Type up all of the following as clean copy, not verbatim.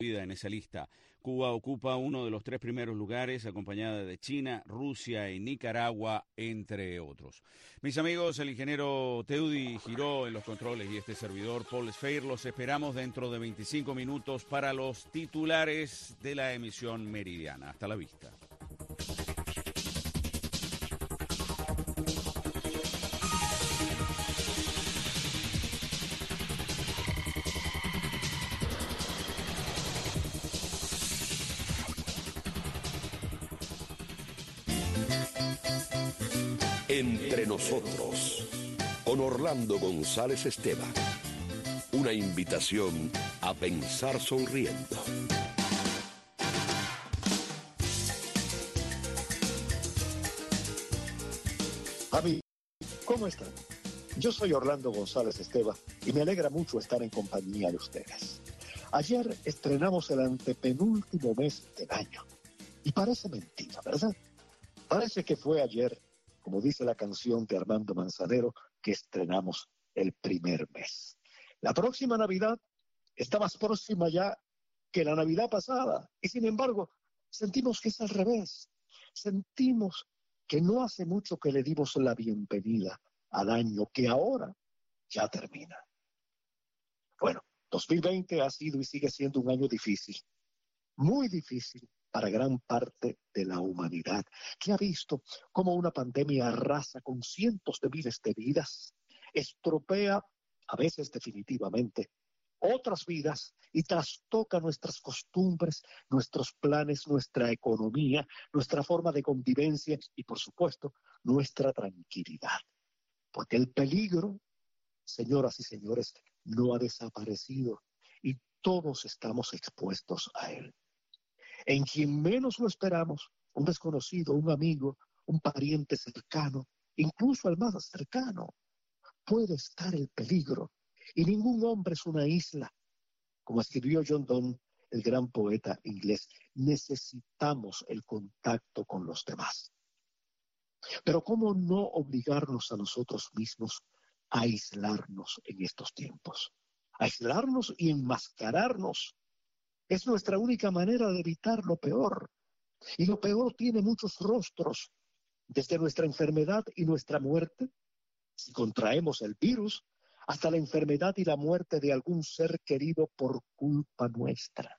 vida en esa lista. Cuba ocupa uno de los 3 primeros lugares, acompañada de China, Rusia y Nicaragua, entre otros. Mis amigos, el ingeniero Teudi Giró en los controles y este servidor, Paul Sfeir, los esperamos dentro de 25 minutos para los titulares de la emisión meridiana. Hasta la vista. Entre nosotros, con Orlando González Esteban. Una invitación a pensar sonriendo. Amigos, ¿cómo están? Yo soy Orlando González Esteban y me alegra mucho estar en compañía de ustedes. Ayer estrenamos el antepenúltimo mes del año. Y parece mentira, ¿verdad? Parece que fue ayer, como dice la canción de Armando Manzanero, que estrenamos el primer mes. La próxima Navidad está más próxima ya que la Navidad pasada. Y sin embargo, sentimos que es al revés. Sentimos que no hace mucho que le dimos la bienvenida al año que ahora ya termina. Bueno, 2020 ha sido y sigue siendo un año difícil, muy difícil para gran parte de la humanidad, que ha visto cómo una pandemia arrasa con cientos de miles de vidas, estropea, a veces definitivamente, otras vidas y trastoca nuestras costumbres, nuestros planes, nuestra economía, nuestra forma de convivencia y, por supuesto, nuestra tranquilidad. Porque el peligro, señoras y señores, no ha desaparecido y todos estamos expuestos a él. En quien menos lo esperamos, un desconocido, un amigo, un pariente cercano, incluso el más cercano, puede estar el peligro. Y ningún hombre es una isla. Como escribió John Donne, el gran poeta inglés, necesitamos el contacto con los demás. Pero ¿cómo no obligarnos a nosotros mismos a aislarnos en estos tiempos? Aislarnos y enmascararnos es nuestra única manera de evitar lo peor. Y lo peor tiene muchos rostros, desde nuestra enfermedad y nuestra muerte, si contraemos el virus, hasta la enfermedad y la muerte de algún ser querido por culpa nuestra.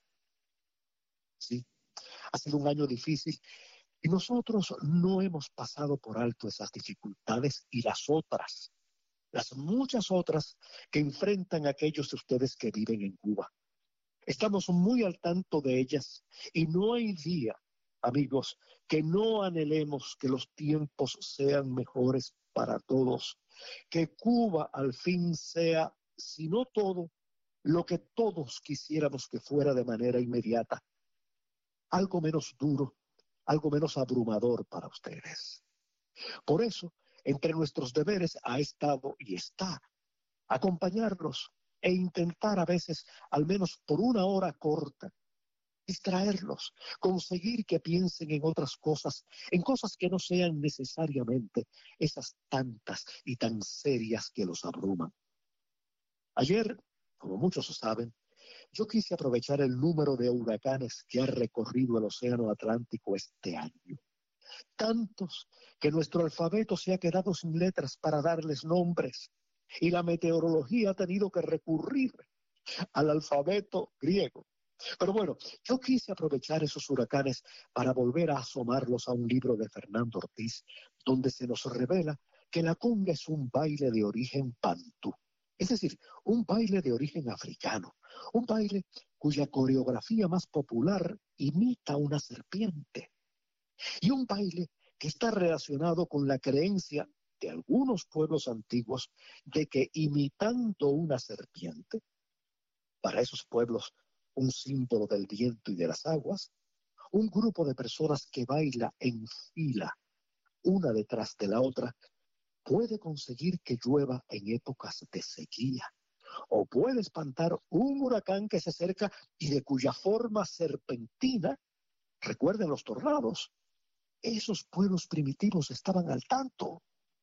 Sí, ha sido un año difícil y nosotros no hemos pasado por alto esas dificultades y las muchas otras que enfrentan aquellos de ustedes que viven en Cuba. Estamos muy al tanto de ellas y no hay día, amigos, que no anhelemos que los tiempos sean mejores para todos, que Cuba al fin sea, si no todo, lo que todos quisiéramos que fuera de manera inmediata, algo menos duro, algo menos abrumador para ustedes. Por eso, entre nuestros deberes ha estado y está acompañarlos e intentar a veces, al menos por una hora corta, distraerlos, conseguir que piensen en otras cosas, en cosas que no sean necesariamente esas tantas y tan serias que los abruman. Ayer, como muchos saben, yo quise aprovechar el número de huracanes que ha recorrido el Océano Atlántico este año. Tantos que nuestro alfabeto se ha quedado sin letras para darles nombres y la meteorología ha tenido que recurrir al alfabeto griego. Pero bueno, yo quise aprovechar esos huracanes para volver a asomarlos a un libro de Fernando Ortiz, donde se nos revela que la conga es un baile de origen bantú, es decir, un baile de origen africano, un baile cuya coreografía más popular imita una serpiente, y un baile que está relacionado con la creencia de algunos pueblos antiguos de que imitando una serpiente, para esos pueblos un símbolo del viento y de las aguas, un grupo de personas que baila en fila, una detrás de la otra, puede conseguir que llueva en épocas de sequía, o puede espantar un huracán que se acerca y de cuya forma serpentina, recuerden los tornados, esos pueblos primitivos estaban al tanto.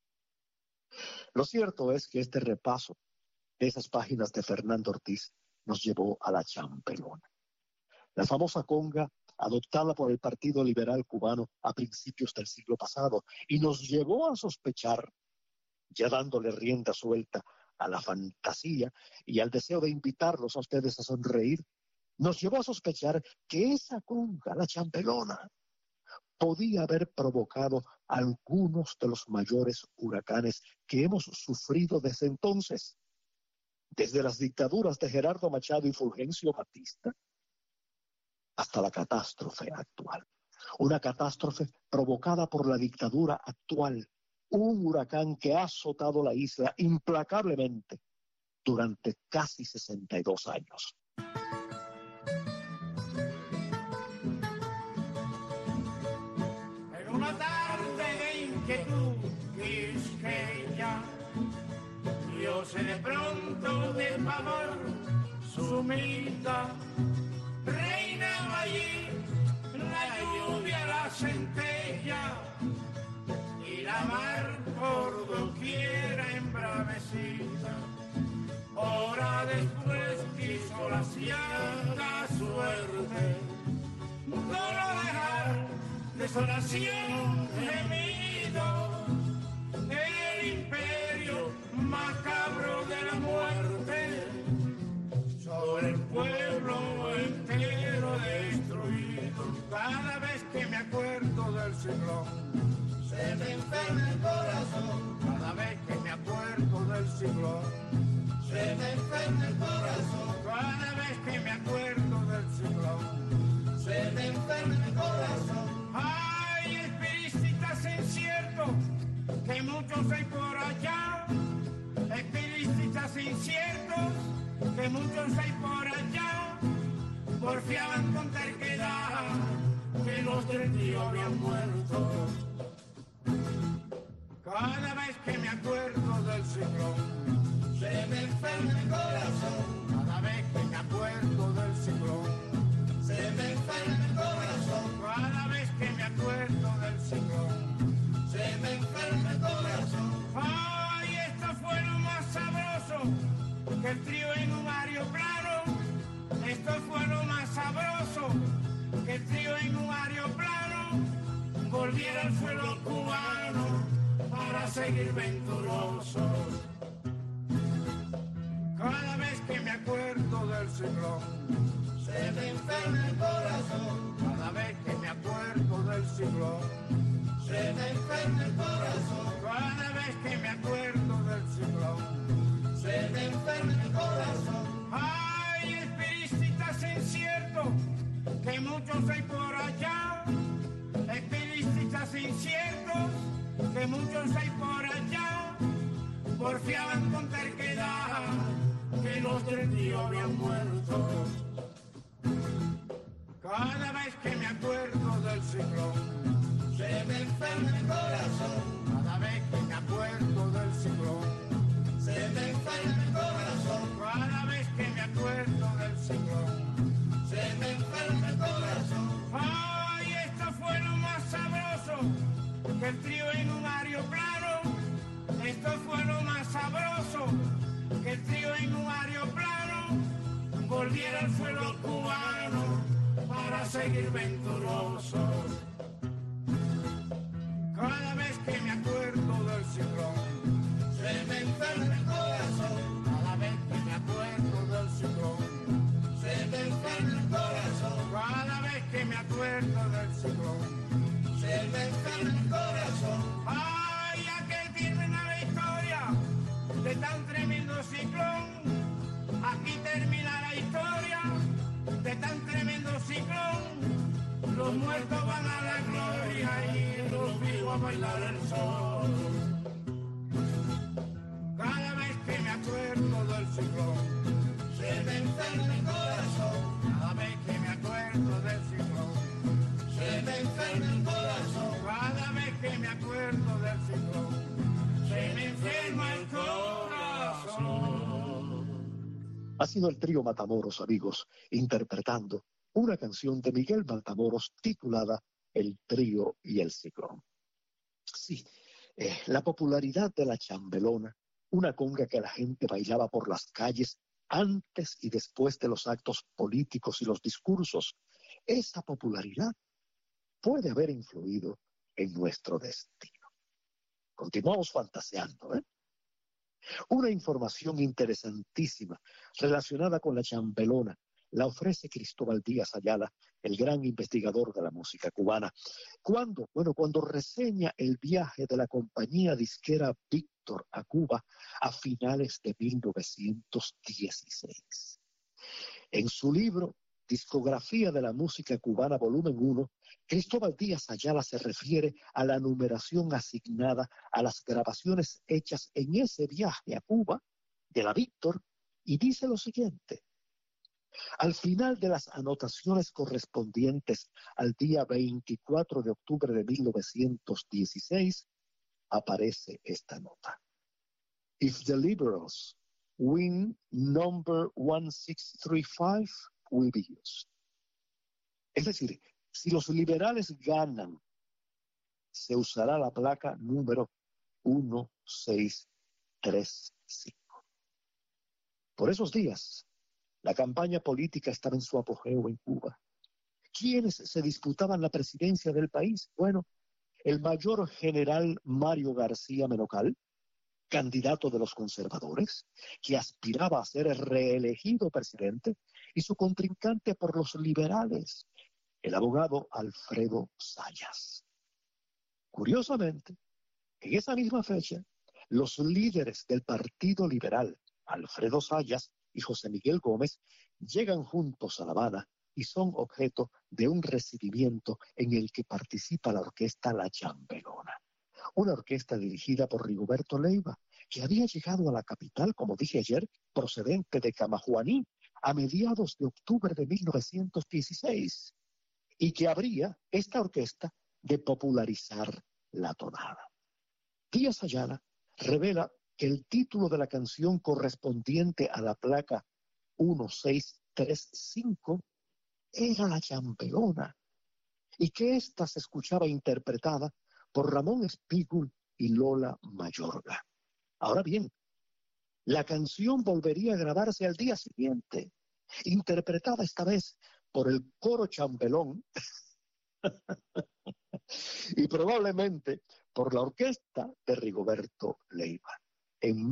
Lo cierto es que este repaso de esas páginas de Fernando Ortiz nos llevó a la champelona. La famosa conga adoptada por el Partido Liberal Cubano a principios del siglo pasado y nos llevó a sospechar, ya dándole rienda suelta a la fantasía y al deseo de invitarlos a ustedes a sonreír, nos llevó a sospechar que esa conga, la chambelona, podía haber provocado algunos de los mayores huracanes que hemos sufrido desde entonces, desde las dictaduras de Gerardo Machado y Fulgencio Batista hasta la catástrofe actual. Una catástrofe provocada por la dictadura actual, un huracán que ha azotado la isla implacablemente durante casi 62 años. En una tarde de inquietud quisqueya, yo sé de pronto del pavor sumida, reinaba allí la lluvia, la centella, y la mar por doquiera embravecida. Hora después quiso la ciega suerte, no lo dejar, desolación, gemido, el imperio macabro de la muerte, sobre el pueblo entero destruido. Cada vez que me acuerdo del ciclón, se me enferma el corazón. Cada vez que me acuerdo del ciclón, se me enferma el corazón. Cada vez que me acuerdo del ciclón, se me enferma el corazón. Ay, espiritistas inciertos, que muchos hay por allá. Espiritistas inciertos, que muchos hay por allá. Porfiaban con terquedad que los del tío habían muerto. Cada vez que me acuerdo del ciclón, se me enferma el corazón. Cada vez que me acuerdo del ciclón, se me enferma el corazón. Cada vez que me acuerdo del ciclón, se me enferma el corazón. Ay, esto fue lo más sabroso, que el trío en un aeroplano. Esto fue lo más sabroso, que el trío en un aeroplano volviera al suelo cubano para seguir venturosos. Cada vez que me acuerdo del ciclón, se me enferma el corazón. Cada vez que me acuerdo del ciclón, se me enferma el corazón. Cada vez que me acuerdo del ciclón, se me enferma el corazón. Ay, espiritistas inciertos, que muchos hay por allá. Espiritistas inciertos, que muchos hay por allá. Porfiaban con terquedad que los del tío habían muerto. Cada vez que me acuerdo del ciclón, se me enferma el corazón. Cada vez que me acuerdo del ciclón, se me enferma el corazón. Cada vez que me acuerdo del ciclón, se me enferma el corazón. Ay, esto fue lo más sabroso, que el trío en un aeroplano. Esto fue lo más sabroso, que el trío en un aeroplano volviera al suelo cubano para seguir venturosos. Cada vez que me acuerdo del ciclón, se me enferma el corazón. Cada vez que me acuerdo del ciclón, se me enferma el corazón. Cada vez que me acuerdo del ciclón, se me enferma el corazón. Ay, aquel termina la historia de tan tremendo ciclón. Aquí termina la historia de tan tremendo ciclón. Los muertos van a la gloria y los vivos a bailar el sol. Cada vez que me acuerdo del ciclón, se me enferma el corazón. Cada vez que me acuerdo del ciclón, se me enferma el corazón. Cada vez que me acuerdo del ciclón, se me enferma el corazón. Ha sido el trío Matamoros, amigos, interpretando una canción de Miguel Matamoros titulada El trío y el ciclón. Sí, la popularidad de la chambelona, una conga que la gente bailaba por las calles antes y después de los actos políticos y los discursos, esa popularidad puede haber influido en nuestro destino. Continuamos fantaseando, ¿eh? Una información interesantísima relacionada con la chambelona la ofrece Cristóbal Díaz Ayala, el gran investigador de la música cubana. ¿Cuándo? Bueno, cuando reseña el viaje de la compañía disquera Víctor a Cuba a finales de 1916. En su libro Discografía de la Música Cubana, volumen 1, Cristóbal Díaz Ayala se refiere a la numeración asignada a las grabaciones hechas en ese viaje a Cuba de la Víctor y dice lo siguiente: al final de las anotaciones correspondientes al día 24 de octubre de 1916 aparece esta nota. If the liberals win number 1635 will be used. Es decir, si los liberales ganan, se usará la placa número 1635. Por esos días, la campaña política estaba en su apogeo en Cuba. ¿Quiénes se disputaban la presidencia del país? Bueno, el mayor general Mario García Menocal, candidato de los conservadores, que aspiraba a ser reelegido presidente, y su contrincante por los liberales, el abogado Alfredo Zayas. Curiosamente, en esa misma fecha, los líderes del Partido Liberal, Alfredo Zayas y José Miguel Gómez, llegan juntos a La Habana y son objeto de un recibimiento en el que participa la orquesta La Chambelona, una orquesta dirigida por Rigoberto Leiva, que había llegado a la capital, como dije ayer, procedente de Camajuaní, a mediados de octubre de 1916, y que habría esta orquesta de popularizar la tonada. Díaz Ayala revela que el título de la canción correspondiente a la placa 1635 era La Chambelona, y que ésta se escuchaba interpretada por Ramón Espígul y Lola Mayorga. Ahora bien, la canción volvería a grabarse al día siguiente, interpretada esta vez por el coro chambelón y probablemente por la orquesta de Rigoberto Leiva. En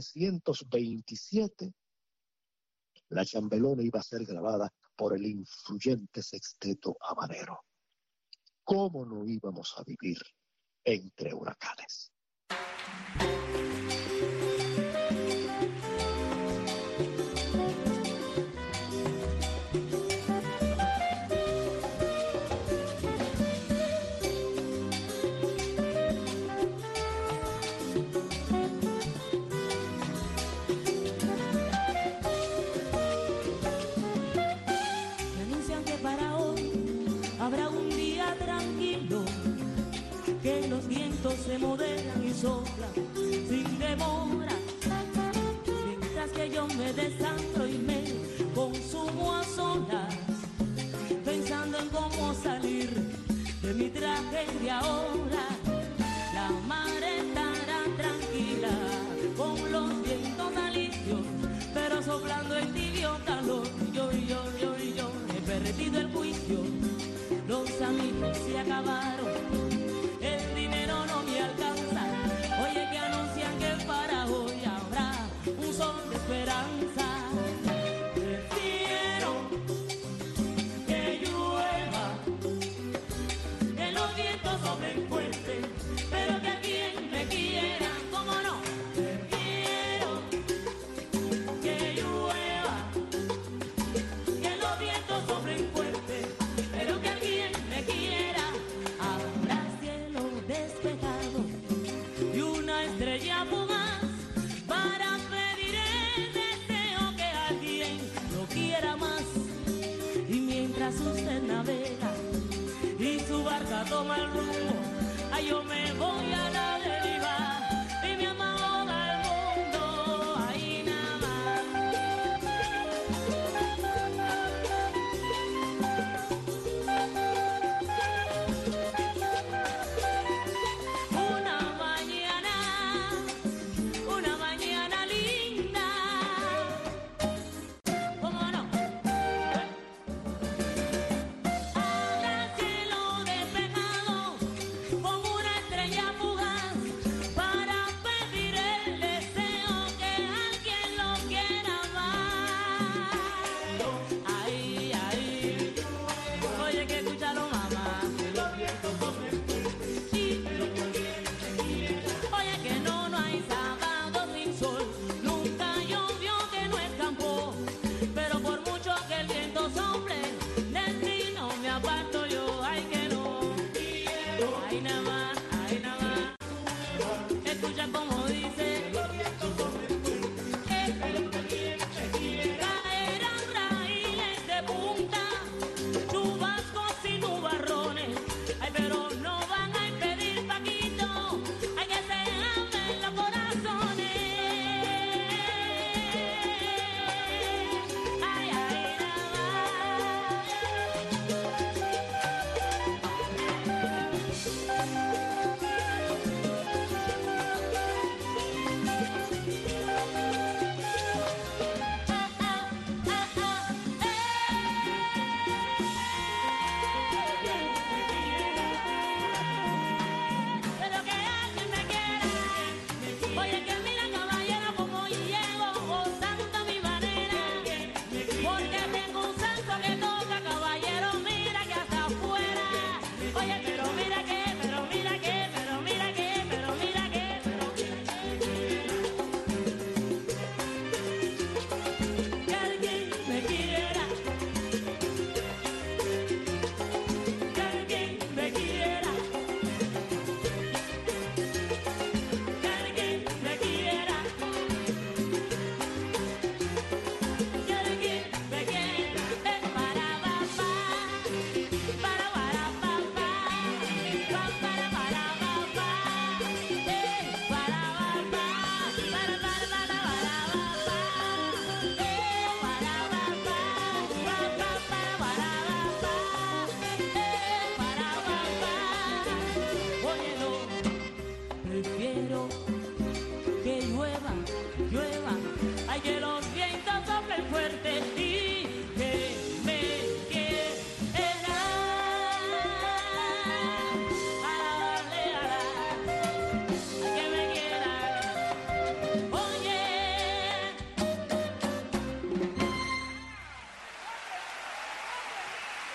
1927, La Chambelona iba a ser grabada por el influyente sexteto habanero. ¿Cómo no íbamos a vivir entre huracanes? Se moderan y soplan sin demora, mientras que yo me desangro y me consumo a solas, pensando en cómo salir de mi tragedia ahora. La mar estará tranquila con los vientos alicios, pero soplando el tibio calor. Yo he perdido el juicio, los amigos se acabaron. Esperanza, prefiero que llueva, que los vientos soplen fuerte, pero que alguien me quiera, ¿cómo no? Prefiero que llueva, que los vientos soplen fuerte, pero que alguien me quiera. Habrá cielo despejado y una estrella fugaz para quiera más, y mientras usted navega y su barca toma el rumbo, ay, yo me voy a la deriva y mi amor al mundo, ahí nada más. Una mañana linda,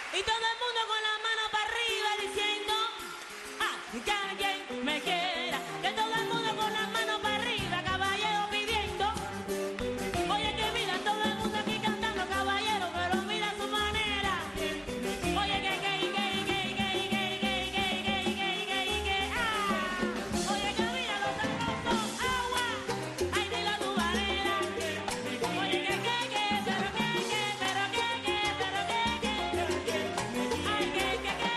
Y todo el mundo con la mano para arriba diciendo, ah, que alguien me quiera. Que todo el mundo con la mano para arriba, caballero pidiendo. Oye, que mira todo el mundo aquí cantando, caballero, pero mira su manera. Oye, que, ah. Oye, que mira los sabrosos, agua. Ay, dilo a tu manera. Oye, que, pero que, pero que, pero que. Ay, que,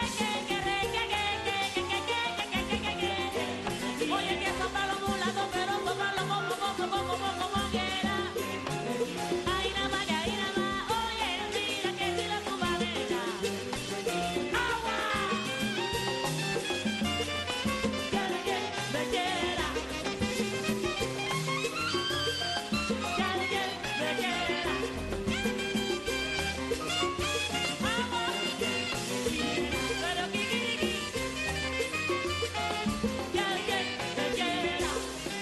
oye, que sopla los mulatos, pero sopla como quiera. Ay, nada más, oye, mira que tira tu manera. Agua. Que alguien me quiera. Que alguien me quiera. Agua. Pero que alguien me quiera.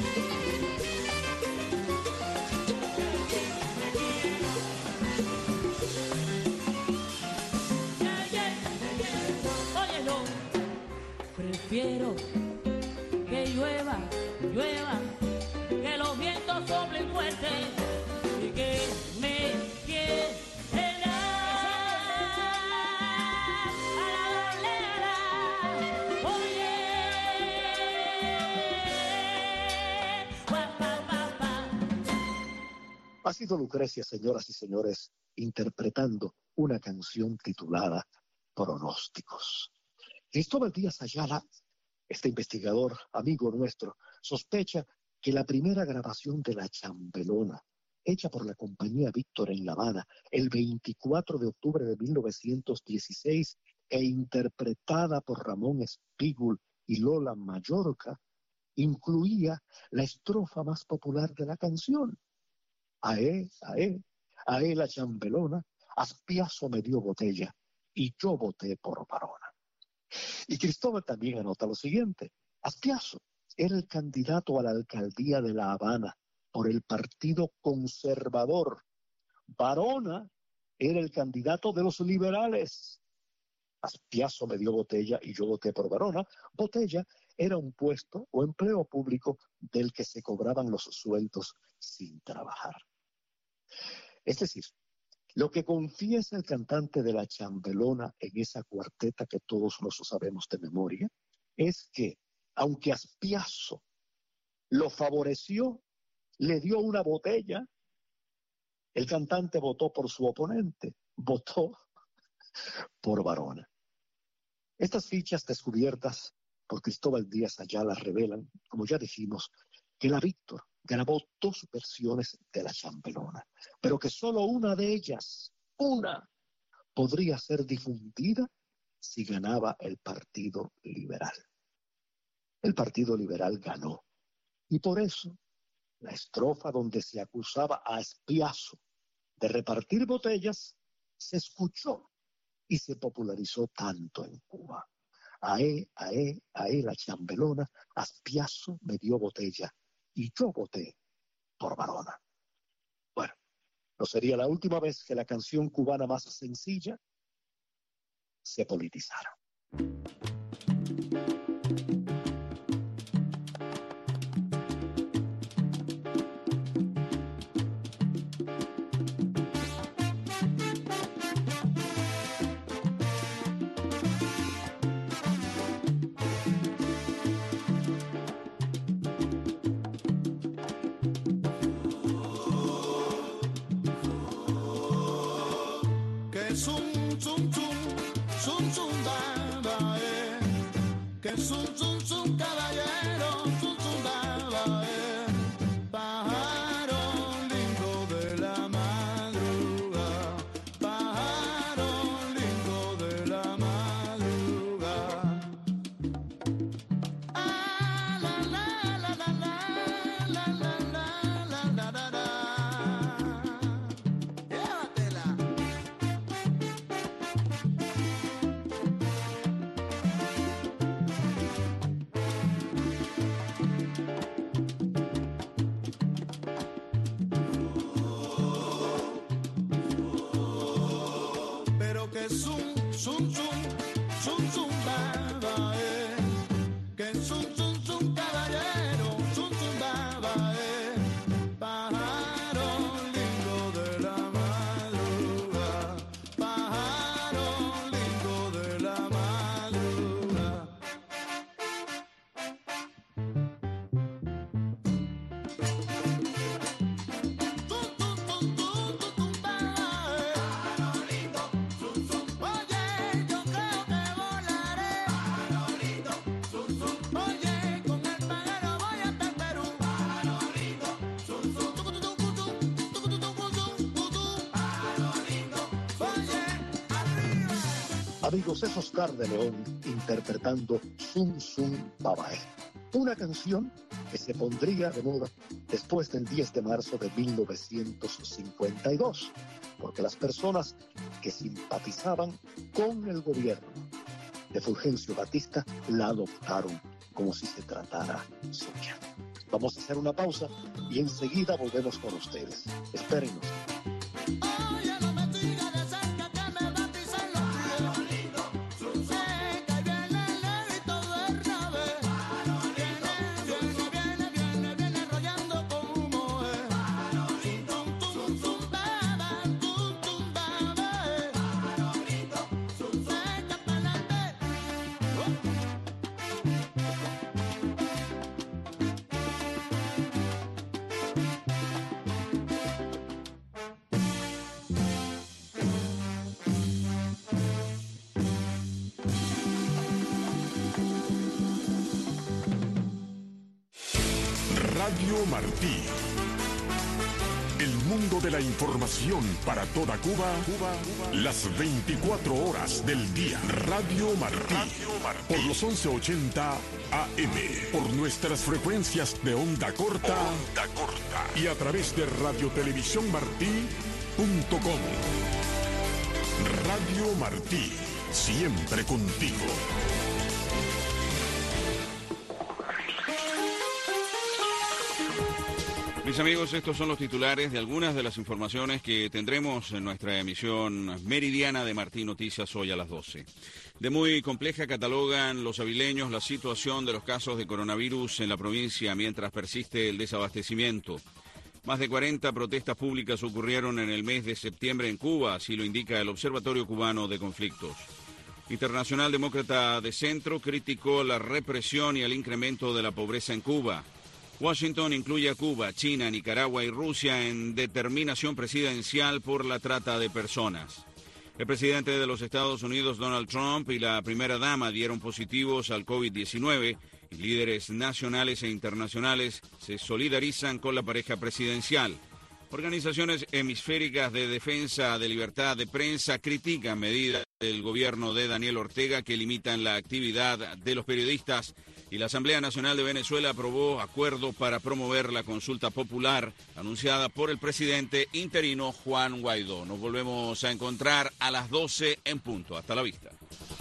Oye, no, prefiero que llueva, que los vientos soplen fuerte y que me quiera a la bolera. Oye, pa. Ha sido Lucrecia, señoras y señores, interpretando una canción titulada Pronósticos. Cristóbal Díaz Ayala, este investigador, amigo nuestro, sospecha que la primera grabación de La Chambelona, hecha por la compañía Víctor en La Habana el 24 de octubre de 1916 e interpretada por Ramón Espígul y Lola Mallorca, incluía la estrofa más popular de la canción. Aé, la chambelona, Aspiazo me dio botella y yo voté por Barona. Y Cristóbal también anota lo siguiente: Aspiazo era el candidato a la alcaldía de La Habana por el Partido Conservador. Barona era el candidato de los liberales. Aspiazo me dio botella y yo voté por Barona. Botella era un puesto o empleo público del que se cobraban los sueldos sin trabajar. Es decir, lo que confiesa el cantante de La Chambelona en esa cuarteta que todos nosotros sabemos de memoria, es que, aunque Aspiazo lo favoreció, le dio una botella, el cantante votó por su oponente, votó por Barona. Estas fichas descubiertas por Cristóbal Díaz Ayala revelan, como ya dijimos, que la Víctor grabó 2 versiones de La Chambelona, pero que solo una de ellas, podría ser difundida si ganaba el Partido Liberal. El Partido Liberal ganó, y por eso la estrofa donde se acusaba a Aspiazo de repartir botellas se escuchó y se popularizó tanto en Cuba. Aé, la chambelona, Aspiazo me dio botella y yo voté por Barona. Bueno, no sería la última vez que la canción cubana más sencilla se politizara. zum, zum, zum, zum, baba, que zum, zum, zum, caballero, zum, zum, baba, pájaro lindo de la madrugada, pájaro lindo de la madrugada. Amigos, es Oscar de León interpretando Zum Zum Babae, una canción que se pondría de moda después del 10 de marzo de 1952, porque las personas que simpatizaban con el gobierno de Fulgencio Batista la adoptaron como si se tratara suya. Vamos a hacer una pausa y enseguida volvemos con ustedes. Espérenos. Radio Martí. El mundo de la información para toda Cuba, las 24 horas del día. Radio Martí. Por los 1180 AM. Por nuestras frecuencias de onda corta. Y a través de radiotelevisiónmartí.com. Radio Martí. Siempre contigo. Mis amigos, estos son los titulares de algunas de las informaciones que tendremos en nuestra emisión meridiana de Martí Noticias hoy a las 12. De muy compleja catalogan los avileños la situación de los casos de coronavirus en la provincia mientras persiste el desabastecimiento. Más de 40 protestas públicas ocurrieron en el mes de septiembre en Cuba, así lo indica el Observatorio Cubano de Conflictos. Internacional Demócrata de Centro criticó la represión y el incremento de la pobreza en Cuba. Washington incluye a Cuba, China, Nicaragua y Rusia en determinación presidencial por la trata de personas. El presidente de los Estados Unidos, Donald Trump, y la primera dama dieron positivos al COVID-19 y líderes nacionales e internacionales se solidarizan con la pareja presidencial. Organizaciones hemisféricas de defensa de libertad de prensa critican medidas del gobierno de Daniel Ortega que limitan la actividad de los periodistas. Y la Asamblea Nacional de Venezuela aprobó acuerdo para promover la consulta popular anunciada por el presidente interino Juan Guaidó. Nos volvemos a encontrar a las 12 en punto. Hasta la vista.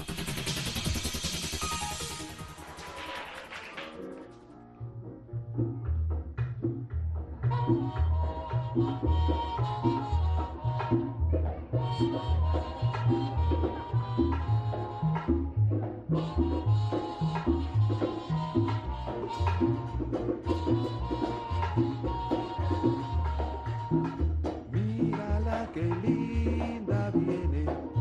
Mírala qué linda viene,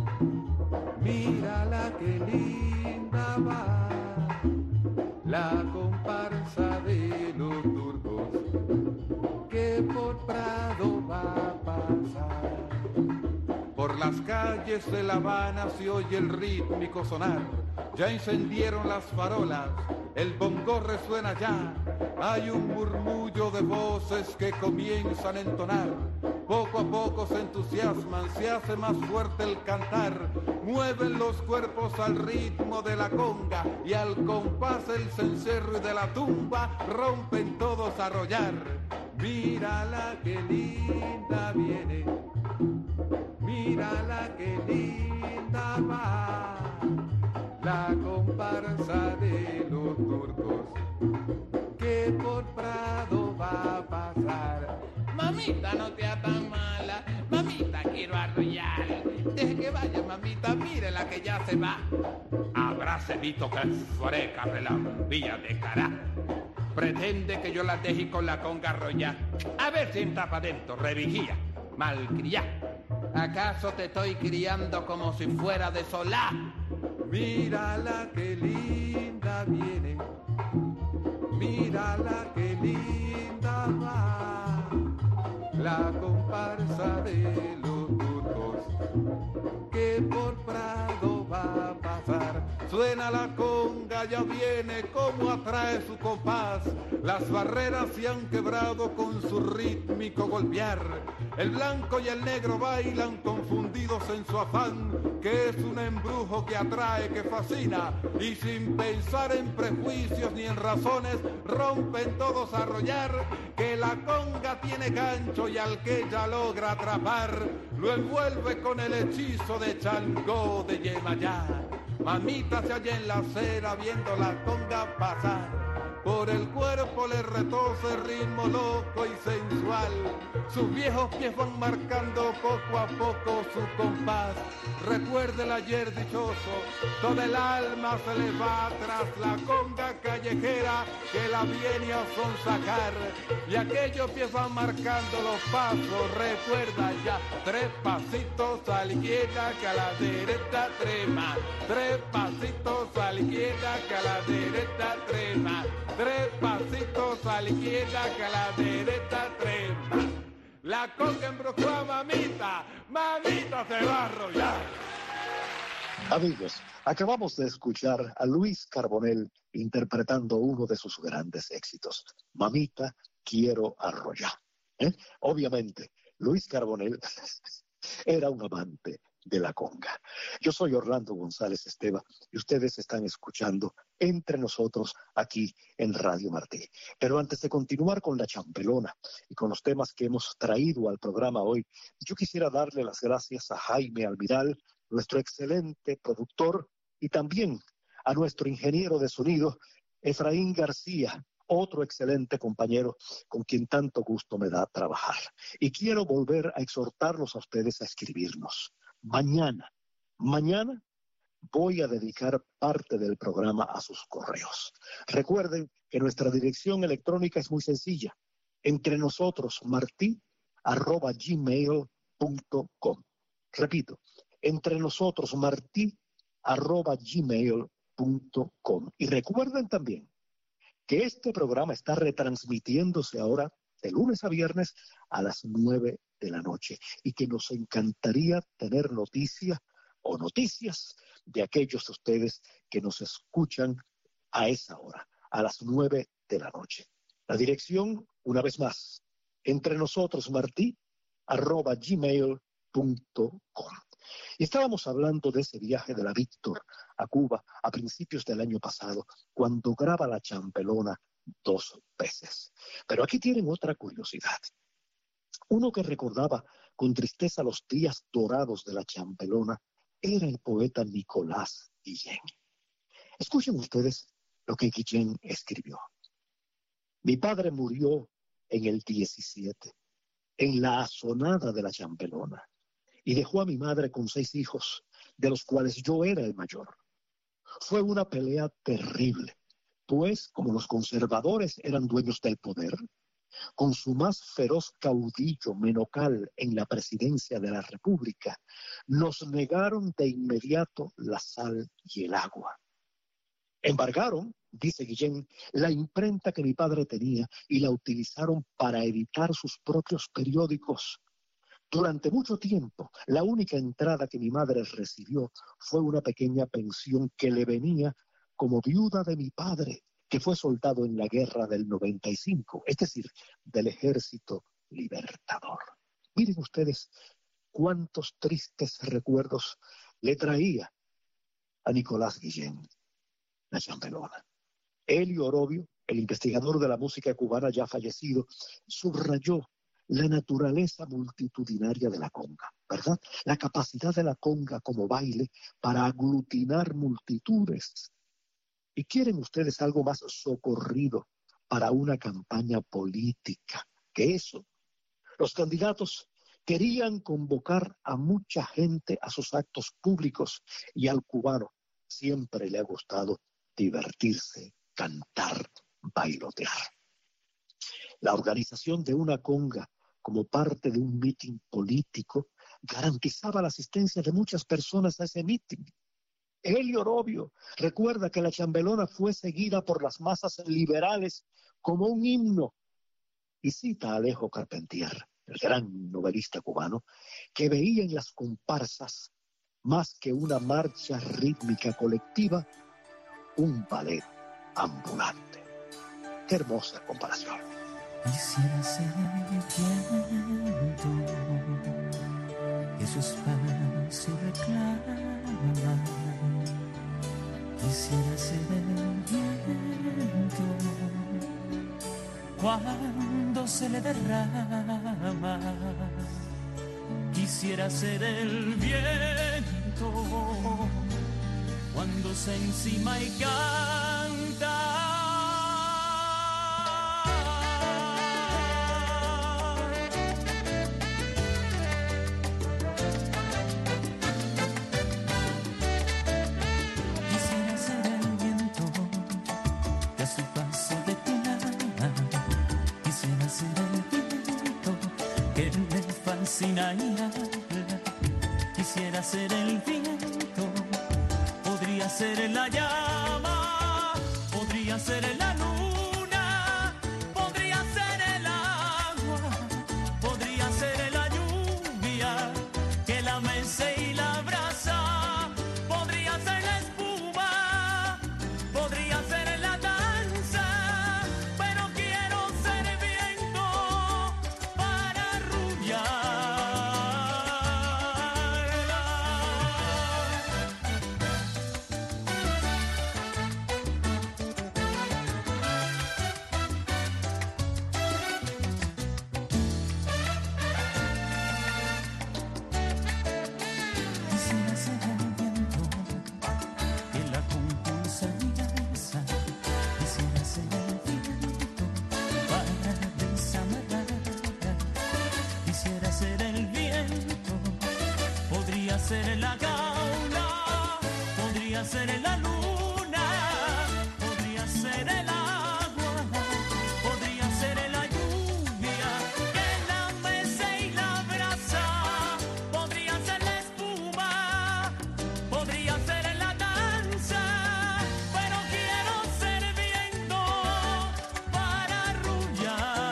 mírala qué linda va, la comparsa de los turcos que por Prado va a pasar. Por las calles de La Habana se oye el rítmico sonar, ya encendieron las farolas, el bongo resuena ya, hay un murmullo de voces que comienzan a entonar, poco a poco se entusiasman, se hace más fuerte el cantar, mueven los cuerpos al ritmo de la conga y al compás del cencerro y de la tumba rompen todos a arrollar. Mírala que linda viene, mírala que linda va, la comparsa de los turcos que por Prado va a pasar. Mamita, no te tan mala, mamita, quiero arrollar, desde que vaya, mamita, mire la que ya se va. Habráse visto que freca relambía de cara. Pretende que yo la deje con la conga arrollá. A ver si entra pa' dentro, revigía, malcriá. ¿Acaso te estoy criando como si fuera de solá? Mírala que linda viene, mírala que linda va, la comparsa de los turcos que por Prado va a pasar. Suena la conga, ya viene como atrae su compás. Las barreras se han quebrado con su rítmico golpear. El blanco y el negro bailan confundidos en su afán, que es un embrujo que atrae, que fascina, y sin pensar en prejuicios ni en razones, rompen todos a arrollar, que la conga tiene gancho y al que ella logra atrapar, lo envuelve con el hechizo de Changó de Yemayá. Mamita se halla en la acera viendo la conga pasar. Por el cuerpo le retose ritmo loco y sensual. Sus viejos pies van marcando poco a poco su compás. Recuerde el ayer dichoso, todo el alma se le va tras la conga callejera que la viene a sonsacar. Y aquellos pies van marcando los pasos, recuerda ya. 3 pasitos a la izquierda que a la derecha 3 más. 3 pasitos a la izquierda que a la derecha 3 más. 3 pasitos a la izquierda que a la derecha 3 más. La conga embrujó a mamita, mamita se va a arrollar. Amigos, acabamos de escuchar a Luis Carbonell interpretando uno de sus grandes éxitos, Mamita, quiero arrollar. Obviamente, Luis Carbonell era un amante de la conga. Yo soy Orlando González Esteva y ustedes están escuchando Entre Nosotros aquí en Radio Martí. Pero antes de continuar con la champelona y con los temas que hemos traído al programa hoy, yo quisiera darle las gracias a Jaime Almiral, nuestro excelente productor, y también a nuestro ingeniero de sonido, Efraín García, otro excelente compañero con quien tanto gusto me da trabajar. Y quiero volver a exhortarlos a ustedes a escribirnos. Mañana voy a dedicar parte del programa a sus correos. Recuerden que nuestra dirección electrónica es muy sencilla. entrenosotros@gmail.com. Repito, entrenosotros@gmail.com. Y recuerden también que este programa está retransmitiéndose ahora de lunes a viernes a las 9 de la noche y que nos encantaría tener noticias de aquellos de ustedes que nos escuchan a esa hora, a las 9 de la noche. La dirección, una vez más, entrenosotros@gmail.com. Y estábamos hablando de ese viaje de la Víctor a Cuba a principios del año pasado, cuando graba la champelona 2 veces. Pero aquí tienen otra curiosidad. Uno que recordaba con tristeza los días dorados de la champelona era el poeta Nicolás Guillén. Escuchen ustedes lo que Guillén escribió. Mi padre murió en el 17, en la asonada de la champelona, y dejó a mi madre con 6 hijos, de los cuales yo era el mayor. Fue una pelea terrible, pues como los conservadores eran dueños del poder, con su más feroz caudillo Menocal en la presidencia de la República, nos negaron de inmediato la sal y el agua. Embargaron, dice Guillén, la imprenta que mi padre tenía y la utilizaron para editar sus propios periódicos. Durante mucho tiempo, la única entrada que mi madre recibió fue una pequeña pensión que le venía como viuda de mi padre, que fue soldado en la guerra del 95, es decir, del Ejército Libertador. Miren ustedes cuántos tristes recuerdos le traía a Nicolás Guillén la champelona. Elio Orobio, el investigador de la música cubana ya fallecido, subrayó la naturaleza multitudinaria de la conga, ¿verdad? La capacidad de la conga como baile para aglutinar multitudes. ¿Y quieren ustedes algo más socorrido para una campaña política que eso? Los candidatos Querían convocar a mucha gente a sus actos públicos y al cubano siempre le ha gustado divertirse, cantar, bailotear. La organización de una conga como parte de un mitin político garantizaba la asistencia de muchas personas a ese mitin. Helio Robio recuerda que la chambelona fue seguida por las masas liberales como un himno y cita a Alejo Carpentier, el gran novelista cubano, que veía en las comparsas, más que una marcha rítmica colectiva, un ballet ambulante. Qué hermosa comparación. Quisiera ser el viento que su espacio reclama. Quisiera ser el viento cuando se le derrama. Quisiera ser el viento cuando se encima y canta. Quisiera ser el viento, podría ser la llama, podría ser la luna, podría ser el agua, podría ser la lluvia que la mece y la abraza, podría ser la espuma, podría ser la danza, pero quiero ser viento para arrullar. Ser la gaula, podría ser la luna, podría ser el agua, podría ser la lluvia que la mece y la abraza, podría ser la espuma, podría ser la danza, pero quiero ser viento para arrullar.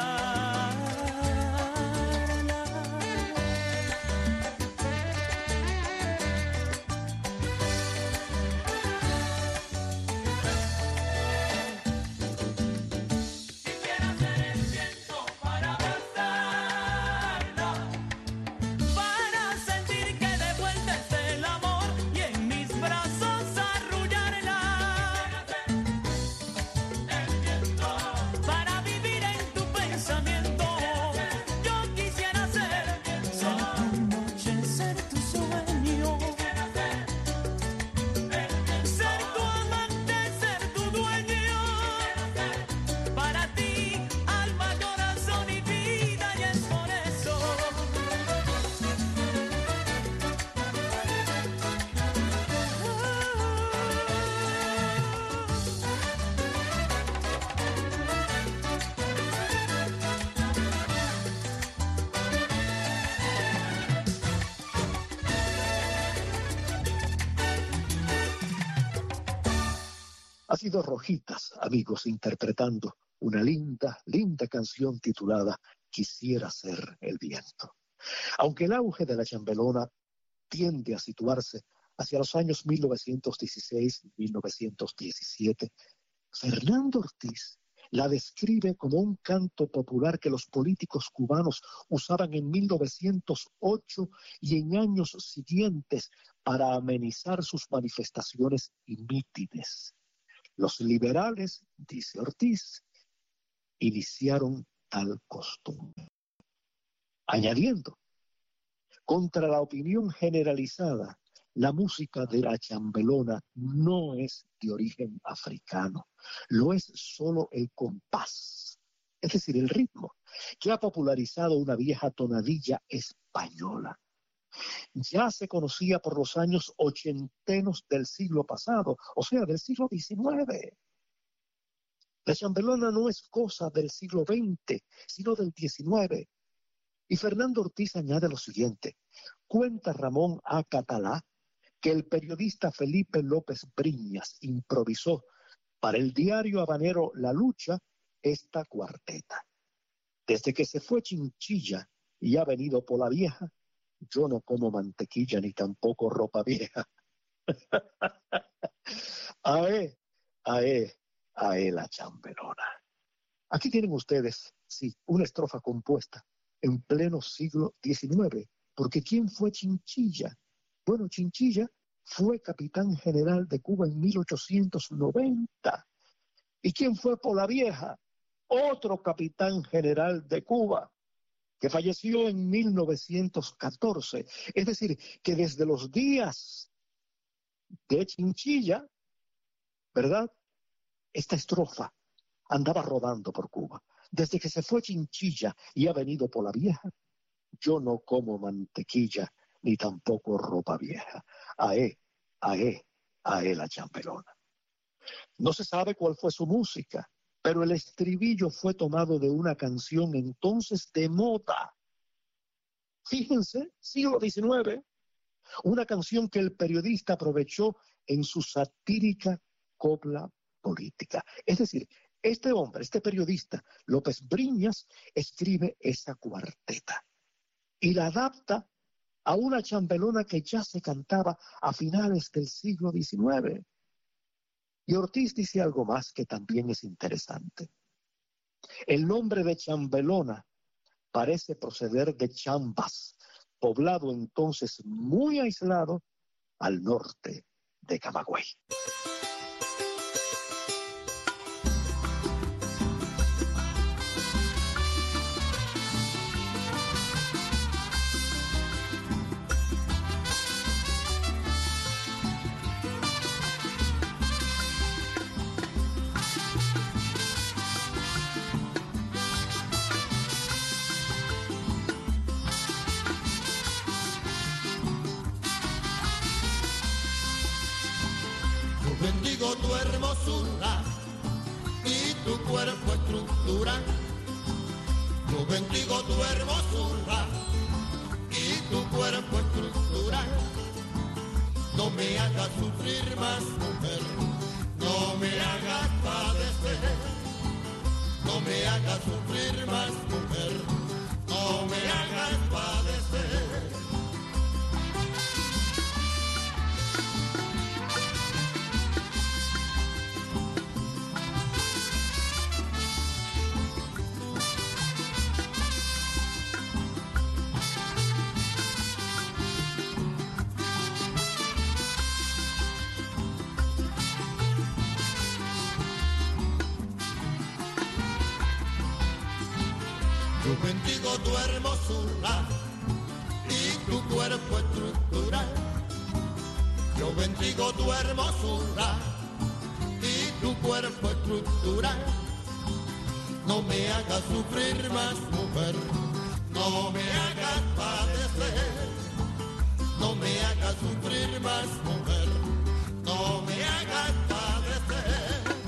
Ha sido Rojitas, amigos, interpretando una linda, linda canción titulada Quisiera ser el viento. Aunque el auge de la chambelona tiende a situarse hacia los años 1916-1917, Fernando Ortiz la describe como un canto popular que los políticos cubanos usaban en 1908 y en años siguientes para amenizar sus manifestaciones y mítines. Los liberales, dice Ortiz, iniciaron tal costumbre. Añadiendo, contra la opinión generalizada, la música de la chambelona no es de origen africano, lo es solo el compás es decir, el ritmo, que ha popularizado una vieja tonadilla española. Ya se conocía por los años ochentenos del siglo pasado, o sea, del siglo XIX. La chambelana no es cosa del siglo XX, sino del XIX. Y Fernando Ortiz añade lo siguiente: cuenta Ramón A. Catalá que el periodista Felipe López Briñas improvisó para el diario habanero La Lucha esta cuarteta. Desde que se fue Chinchilla y ha venido por la vieja, yo no como mantequilla ni tampoco ropa vieja. Ae, ae, ae la chambelona. Aquí tienen ustedes, sí, una estrofa compuesta en pleno siglo XIX, porque ¿quién fue Chinchilla? Bueno, Chinchilla fue capitán general de Cuba en 1890. ¿Y quién fue Polavieja? Otro capitán general de Cuba, que falleció en 1914. Es decir, que desde los días de Chinchilla, ¿verdad?, esta estrofa andaba rodando por Cuba. Desde que se fue Chinchilla y ha venido Polavieja, yo no como mantequilla ni tampoco ropa vieja. Ae, ae, ae la chambelona. No se sabe cuál fue su música, pero el estribillo fue tomado de una canción entonces de moda. Fíjense, siglo XIX, una canción que el periodista aprovechó en su satírica copla política. Es decir, este hombre, este periodista, López Briñas, escribe esa cuarteta y la adapta a una chambelona que ya se cantaba a finales del siglo XIX. Y Ortiz dice algo más que también es interesante. El nombre de chambelona parece proceder de Chambas, poblado entonces muy aislado al norte de Camagüey. Bendigo tu hermosura y tu cuerpo estructura. Yo bendigo tu hermosura y tu cuerpo estructura. No me hagas sufrir más, mujer, no me hagas padecer. No me hagas sufrir más, mujer, no me hagas padecer. Yo bendigo tu hermosura y tu cuerpo estructural. Yo bendigo tu hermosura y tu cuerpo estructural. No me hagas sufrir más, mujer, no me hagas padecer. No me hagas sufrir más, mujer, no me hagas padecer.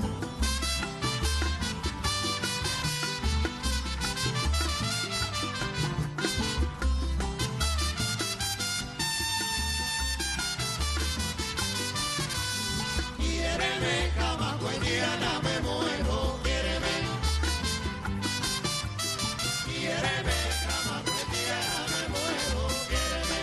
Quiéreme, camagüeyana, me muero, quiéreme. Quiéreme, camagüeyana, me muero, quiéreme.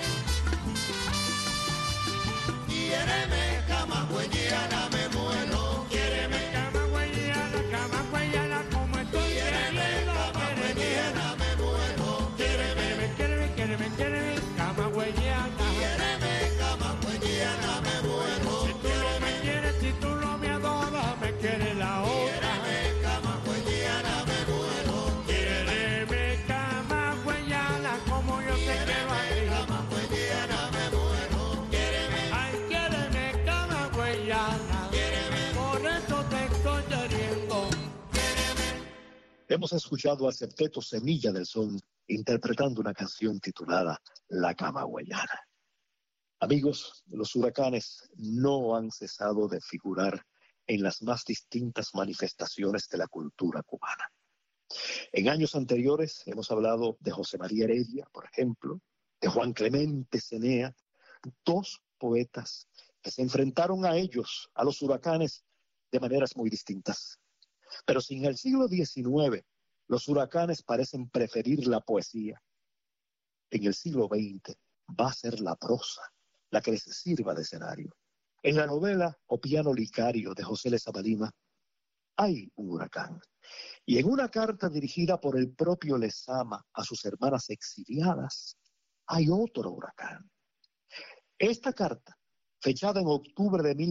Quiéreme, camagüeyana, me muero, quiéreme. Camagüeyana, como estoy. Quiéreme, camagüeyana, me muero, quiéreme. Quiéreme, camagüeyana. Quiéreme, camagüeyana, me muero, Si tú no me quieres, si tú no me adoras, me quiere la otra. quiéreme, camagüeyana, me muero, Quiéreme, camagüeyana, como yo te quiero a ti. camagüeyana, me muero, quiéreme. Ay, quiéreme, camagüeyana. Por eso te estoy queriendo. Hemos escuchado al septeto Semilla del Son interpretando una canción titulada La Camagüeyana. Amigos, los huracanes no han cesado de figurar en las más distintas manifestaciones de la cultura cubana. En años anteriores hemos hablado de José María Heredia, por ejemplo, de Juan Clemente Cenea, dos poetas que se enfrentaron a ellos, a los huracanes, de maneras muy distintas. Pero si en el siglo XIX los huracanes parecen preferir la poesía, en el siglo XX va a ser la prosa la que les sirva de escenario. En la novela O Piano Licario de José Lezama Lima hay un huracán. Y en una carta dirigida por el propio Lezama a sus hermanas exiliadas, hay otro huracán. Esta carta, fechada en octubre de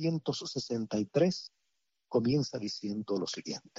1963, comienza diciendo lo siguiente.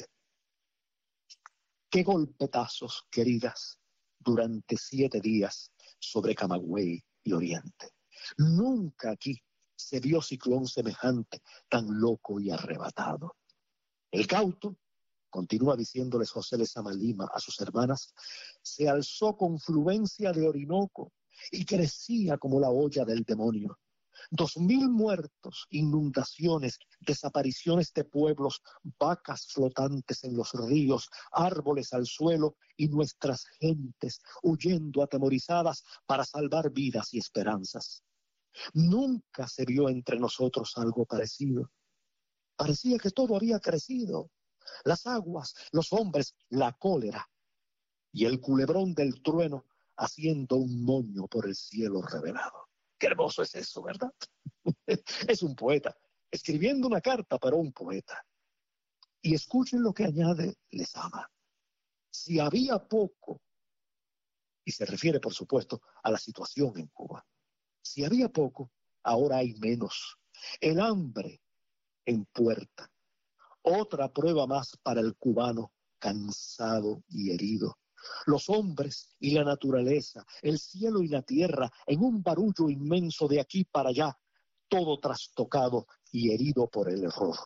Qué golpetazos, queridas, durante 7 días sobre Camagüey y Oriente. Nunca aquí se vio ciclón semejante, tan loco y arrebatado. El cauto, continúa diciéndoles José Lezama Lima a sus hermanas, se alzó con fluencia de Orinoco y crecía como la olla del demonio. 2.000 muertos, inundaciones, desapariciones de pueblos, vacas flotantes en los ríos, árboles al suelo y nuestras gentes huyendo atemorizadas para salvar vidas y esperanzas. Nunca se vio entre nosotros algo parecido. Parecía que todo había crecido. Las aguas, los hombres, la cólera y el culebrón del trueno haciendo un moño por el cielo revelado. Qué hermoso es eso, ¿verdad? Es un poeta, escribiendo una carta para un poeta. Y escuchen lo que añade Lezama. Si había poco, y se refiere, por supuesto, a la situación en Cuba. Si había poco, ahora hay menos. El hambre en puerta. Otra prueba más para el cubano cansado y herido. Los hombres y la naturaleza, el cielo y la tierra, en un barullo inmenso de aquí para allá, todo trastocado y herido por el horror.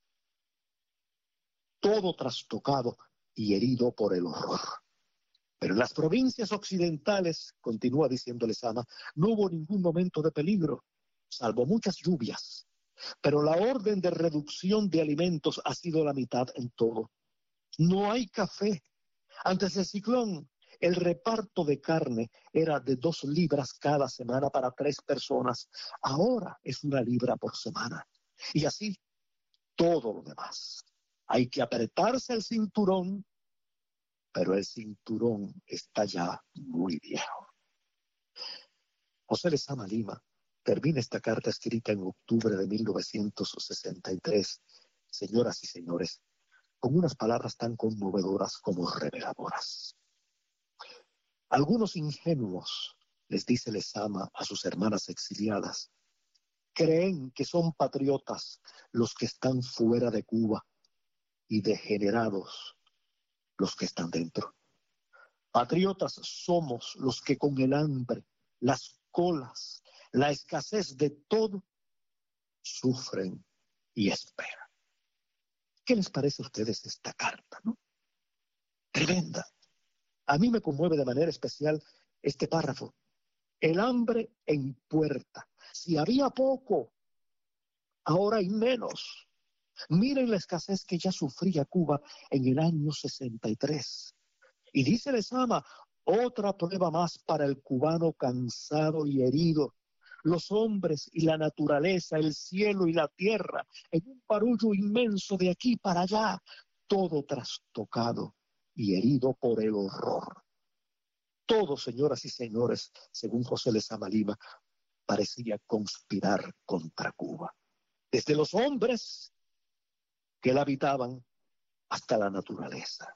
Todo trastocado y herido por el horror. Pero en las provincias occidentales, continúa diciendo Lezama, no hubo ningún momento de peligro, salvo muchas lluvias. Pero la orden de reducción de alimentos ha sido la mitad en todo. No hay café. Antes del ciclón, el reparto de carne era de 2 libras cada semana para 3 personas. Ahora es 1 libra por semana. Y así, todo lo demás. Hay que apretarse el cinturón, pero el cinturón está ya muy viejo. José Lezama Lima termina esta carta escrita en octubre de 1963, señoras y señores, con unas palabras tan conmovedoras como reveladoras. Algunos ingenuos, les dice Lezama a sus hermanas exiliadas, creen que son patriotas los que están fuera de Cuba y degenerados los que están dentro. Patriotas somos los que con el hambre, las colas, la escasez de todo, sufren y esperan. ¿Qué les parece a ustedes esta carta, no? Tremenda. A mí me conmueve de manera especial este párrafo. El hambre en puerta. Si había poco, ahora hay menos. Miren la escasez que ya sufría Cuba en el año 63. Y dice Lezama, otra prueba más para el cubano cansado y herido. Los hombres y la naturaleza, el cielo y la tierra, en un barullo inmenso de aquí para allá, todo trastocado y herido por el horror. Todo, señoras y señores, según José Lezama Lima, parecía conspirar contra Cuba. Desde los hombres que la habitaban hasta la naturaleza.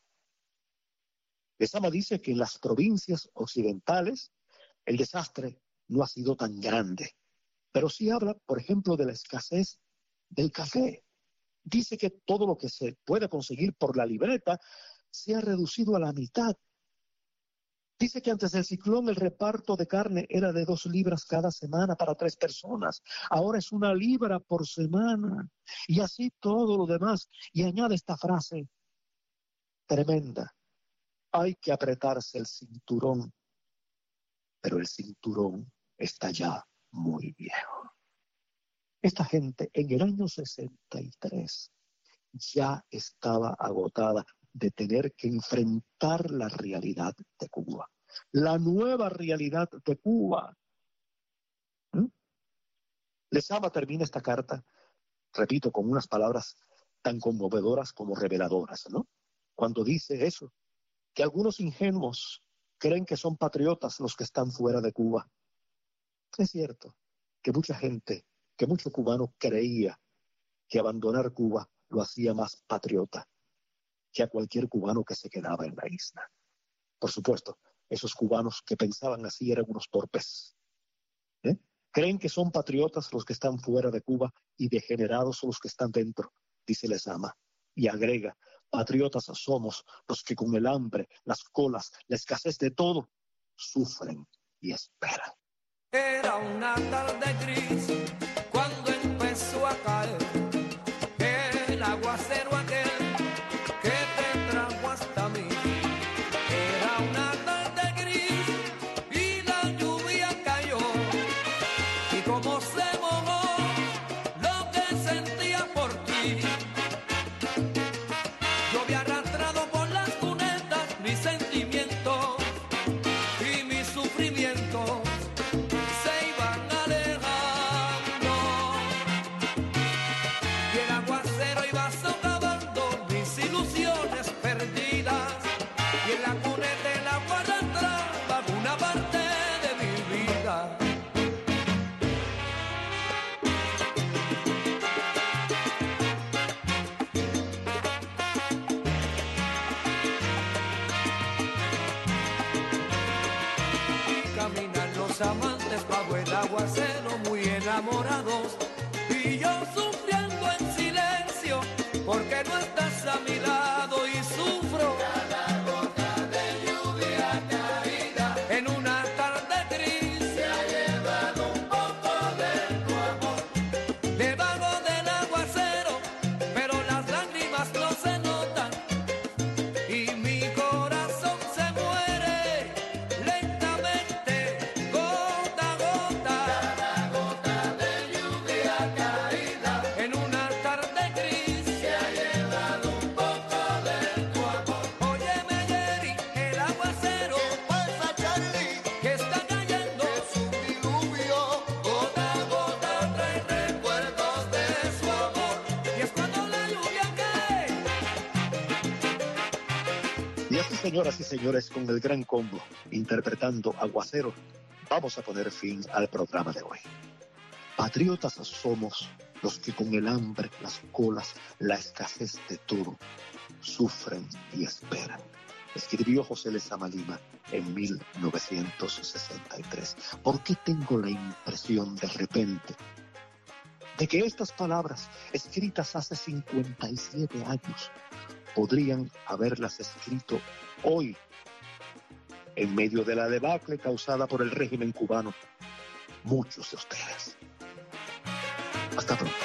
Lezama dice que en las provincias occidentales el desastre no ha sido tan grande, pero sí habla, por ejemplo, de la escasez del café. Dice que todo lo que se puede conseguir por la libreta se ha reducido a la mitad. Dice que antes del ciclón el reparto de carne era de 2 libras cada semana para 3 personas. Ahora es 1 libra por semana. Y así todo lo demás. Y añade esta frase. tremenda. Hay que apretarse el cinturón, pero el cinturón está ya muy viejo. Esta gente en el año 63 ya estaba agotada de tener que enfrentar la realidad de Cuba, la nueva realidad de Cuba. Lezama termina esta carta, repito, con unas palabras tan conmovedoras como reveladoras, ¿no? Cuando dice eso, que algunos ingenuos creen que son patriotas los que están fuera de Cuba. Es cierto que mucha gente, que mucho cubano creía que abandonar Cuba lo hacía más patriota que a cualquier cubano que se quedaba en la isla. Por supuesto, esos cubanos que pensaban así eran unos torpes. Creen que son patriotas los que están fuera de Cuba y degenerados los que están dentro, dice Lezama. Y agrega, patriotas somos los que con el hambre, las colas, la escasez de todo, sufren y esperan. Era una tarde gris cuando empezó a caer el aguacero aquel que te trajo hasta mí. Era una tarde gris y la lluvia cayó, y como se mojó lo que sentía por ti. Yo había arrastrado por las cunetas mis sentimientos y mis sufrimientos. Amantes bajo el aguacero muy enamorados y yo sufriendo en silencio porque no estás a mi lado y sufro cada gota de lluvia caída en una tarde gris. Se ha llevado un poco de tu amor debajo del aguacero, pero las lágrimas no se notan y mi corazón se muere lentamente. Señoras y señores, con el gran combo interpretando Aguacero, vamos a poner fin al programa de hoy. Patriotas somos los que con el hambre, las colas, la escasez de todo, sufren y esperan. Escribió José Lezama Lima en 1963. ¿Por qué tengo la impresión de repente de que estas palabras, escritas hace 57 años, podrían haberlas escrito hoy, en medio de la debacle causada por el régimen cubano, muchos de ustedes? Hasta pronto.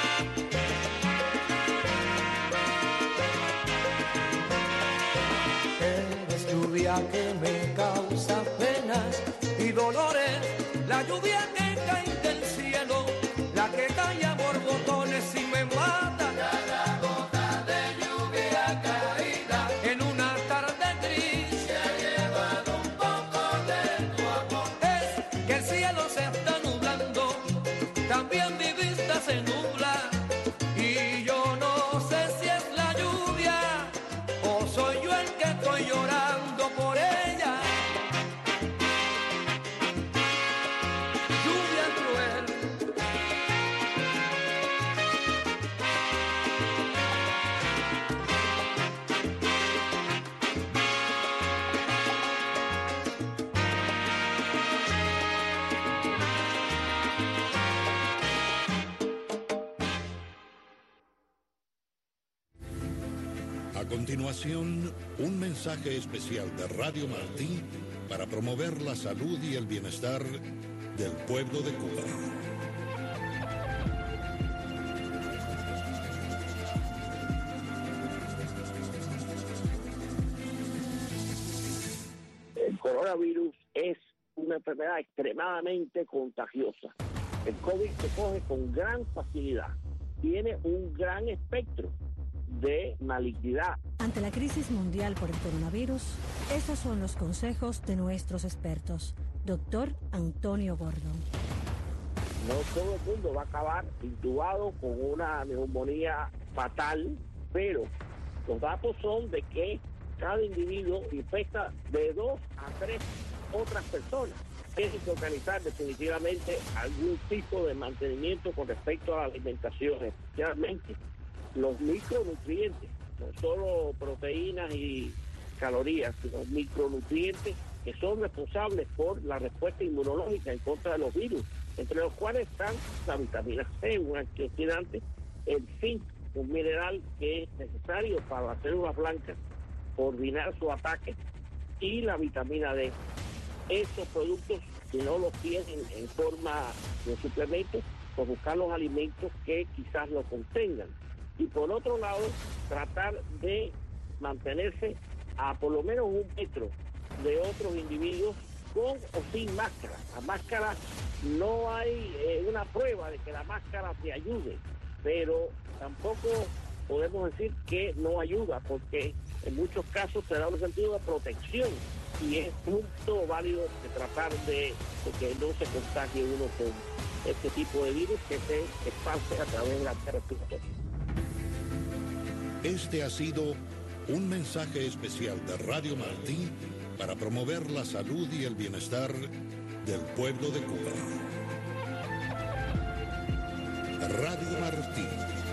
Eres lluvia que me causa penas y dolores, la lluvia que cae del cielo, la que cae a borbotones y me mata. Cada gota de lluvia caída en una tarde gris se ha llevado un poco de tu amor. Es que el cielo se está nublando, también mi vista se nubla y yo no sé si es la lluvia o soy yo el que estoy llorando por ella. Lluvia cruel. A continuación, un mensaje especial de Radio Martí para promover la salud y el bienestar del pueblo de Cuba. coronavirus es una enfermedad extremadamente contagiosa. El COVID se coge con gran facilidad. Tiene un gran espectro de malignidad. Ante la crisis mundial por el coronavirus, esos son los consejos de nuestros expertos. Doctor Antonio Gordon. No todo el mundo va a acabar intubado con una neumonía fatal, pero los datos son de que cada individuo infecta de 2 a 3 otras personas. Tiene que organizar definitivamente algún tipo de mantenimiento con respecto a la alimentación, especialmente los micronutrientes, no solo proteínas y calorías, sino micronutrientes que son responsables por la respuesta inmunológica en contra de los virus, entre los cuales están la vitamina C, un antioxidante, el zinc, un mineral que es necesario para las células blancas coordinar su ataque, y la vitamina D. Estos productos, si no los tienen en forma de suplementos, pues buscar los alimentos que quizás lo contengan. Y por otro lado, tratar de mantenerse a por lo menos 1 metro de otros individuos con o sin máscara. La máscara, no hay una prueba de que la máscara te ayude, pero tampoco podemos decir que no ayuda, porque en muchos casos te da un sentido de protección y es punto válido de tratar de que no se contagie uno con este tipo de virus que se expande a través de la respiratoria. Este ha sido un mensaje especial de Radio Martí para promover la salud y el bienestar del pueblo de Cuba. Radio Martí.